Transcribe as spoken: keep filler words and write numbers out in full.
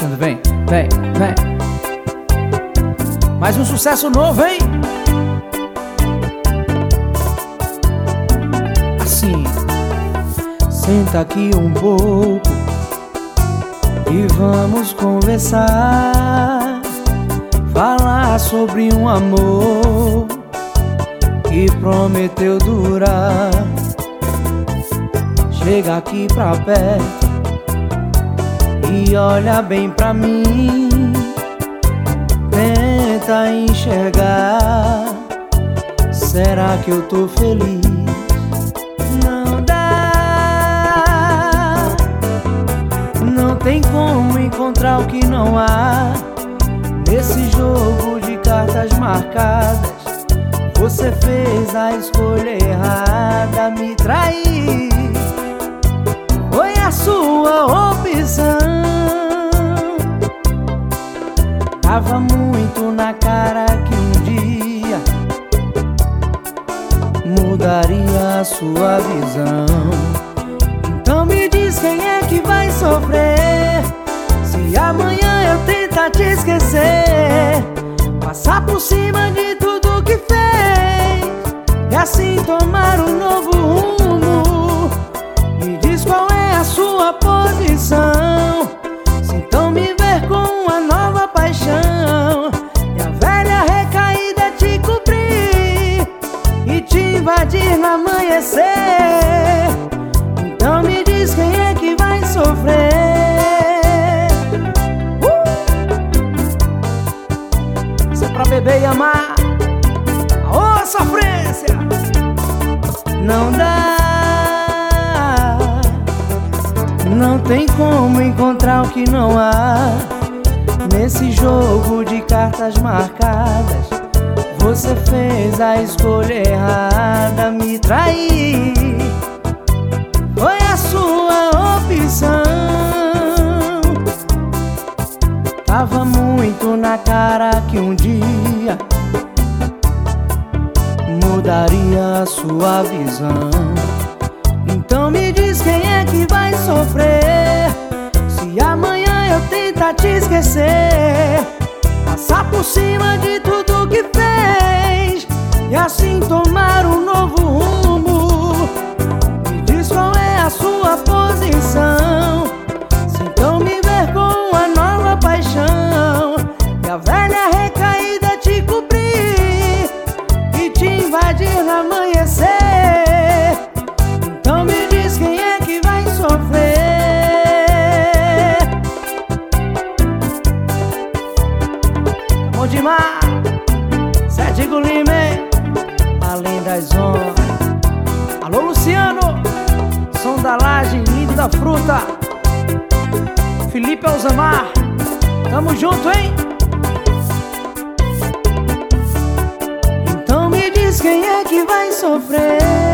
Alexandre, vem, vem, vem. Mais um sucesso novo, hein? Assim. Senta aqui um pouco e vamos conversar, falar sobre um amor que prometeu durar. Chega aqui pra perto e olha bem pra mim, tenta enxergar. Será que eu tô feliz? Não dá, não tem como encontrar o que não há nesse jogo de cartas marcadas. Você fez a escolha errada, me trair foi a sua opção. Tava muito na cara que um dia mudaria a sua visão. Então me diz quem é que vai sofrer se amanhã eu tentar te esquecer, passar por cima de tudo que fez e assim tomar um novo rumo. Me diz qual é a sua posição, se então me ver com uma nova paixão e a velha recaída te cobrir e te invadir no amanhecer. Então me diz quem é que vai sofrer. uh! Isso é pra beber e amar. Ô, sofrência! Não dá, não tem como encontrar o que não há nesse jogo de cartas marcadas. Você fez a escolha errada, me trair foi a sua opção. Tava muito na cara que um dia mudaria a sua visão. Então me diz quem é que vai sofrer se amanhã eu tentar te esquecer, passar por cima de tudo que fez e assim tomar um novo rumo. Me diz qual é a sua posição, se então me ver com a nova paixão e a velha recaída te cobrir e te invadir no amanhecer. Então me diz quem é que vai sofrer. Bom demais, Sete Lima, além das ondas. Alô Luciano, som da laje, lindo da fruta. Felipe Alzamar, tamo junto, hein? Então me diz quem é que vai sofrer.